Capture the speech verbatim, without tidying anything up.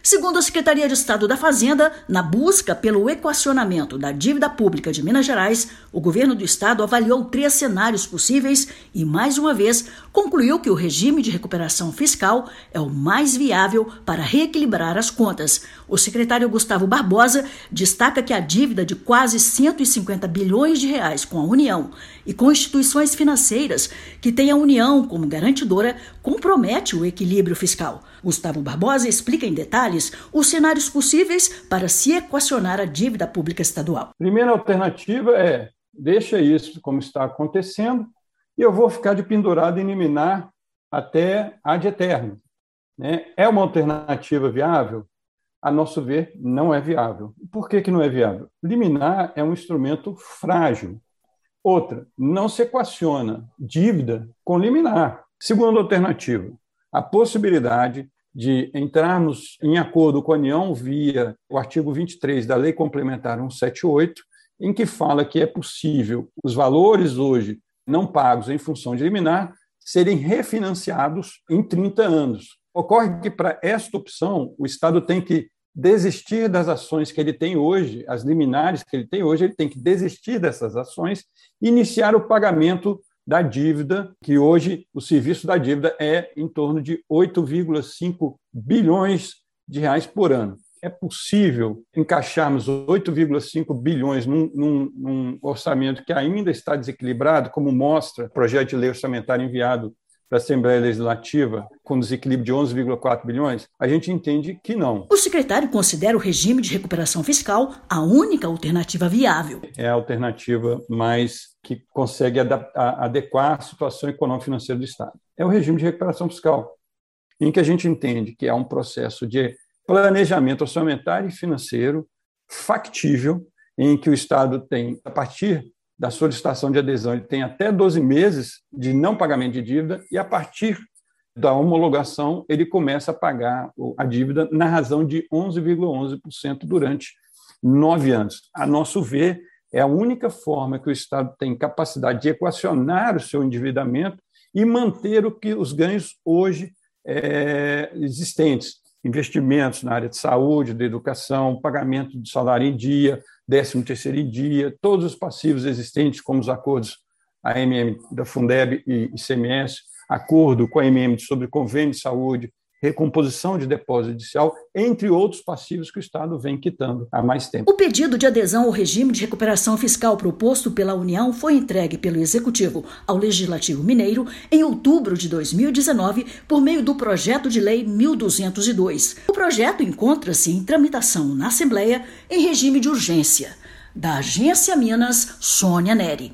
Segundo a Secretaria de Estado da Fazenda, na busca pelo equacionamento da dívida pública de Minas Gerais, o governo do estado avaliou três cenários possíveis e, mais uma vez, concluiu que o regime de recuperação fiscal é o mais viável para reequilibrar as contas. O secretário Gustavo Barbosa destaca que a dívida de quase cento e cinquenta bilhões de reais com a União e com instituições financeiras que têm a União como garantidora compromete o equilíbrio fiscal. Gustavo Barbosa explica em detalhes os cenários possíveis para se equacionar a dívida pública estadual. Primeira alternativa é, deixa isso como está acontecendo e eu vou ficar de pendurado em liminar até ad eterno. Né? É uma alternativa viável? A nosso ver, não é viável. Por que que não é viável? Liminar é um instrumento frágil. Outra, não se equaciona dívida com liminar. Segunda alternativa, a possibilidade de entrarmos em acordo com a União via o artigo vinte e três da Lei Complementar cento e setenta e oito, em que fala que é possível os valores hoje não pagos em função de liminar serem refinanciados em trinta anos. Ocorre que, para esta opção, o Estado tem que desistir das ações que ele tem hoje, as liminares que ele tem hoje, ele tem que desistir dessas ações e iniciar o pagamento da dívida, que hoje o serviço da dívida é em torno de oito vírgula cinco bilhões de reais por ano. É possível encaixarmos oito vírgula cinco bilhões num, num, num orçamento que ainda está desequilibrado, como mostra o projeto de lei orçamentária enviado para a Assembleia Legislativa, com desequilíbrio de onze vírgula quatro bilhões? A gente entende que não. O secretário considera o regime de recuperação fiscal a única alternativa viável. É a alternativa mais que consegue adequar a situação econômico-financeira do Estado. É o regime de recuperação fiscal, em que a gente entende que é um processo de planejamento orçamentário e financeiro factível, em que o Estado tem, a partir da solicitação de adesão, ele tem até doze meses de não pagamento de dívida e, a partir da homologação, ele começa a pagar a dívida na razão de onze vírgula onze por cento durante nove anos. A nosso ver, é a única forma que o Estado tem capacidade de equacionar o seu endividamento e manter o que os ganhos hoje é, existentes. Investimentos na área de saúde, de educação, pagamento de salário em dia, décimo terceiro em dia, todos os passivos existentes, como os acordos A M M da Fundeb e I C M S, acordo com a A M M sobre convênio de saúde, recomposição de depósito judicial, entre outros passivos que o Estado vem quitando há mais tempo. O pedido de adesão ao regime de recuperação fiscal proposto pela União foi entregue pelo Executivo ao Legislativo Mineiro em outubro de dois mil e dezenove por meio do Projeto de Lei mil duzentos e dois. O projeto encontra-se em tramitação na Assembleia em regime de urgência. Da Agência Minas, Sônia Neri.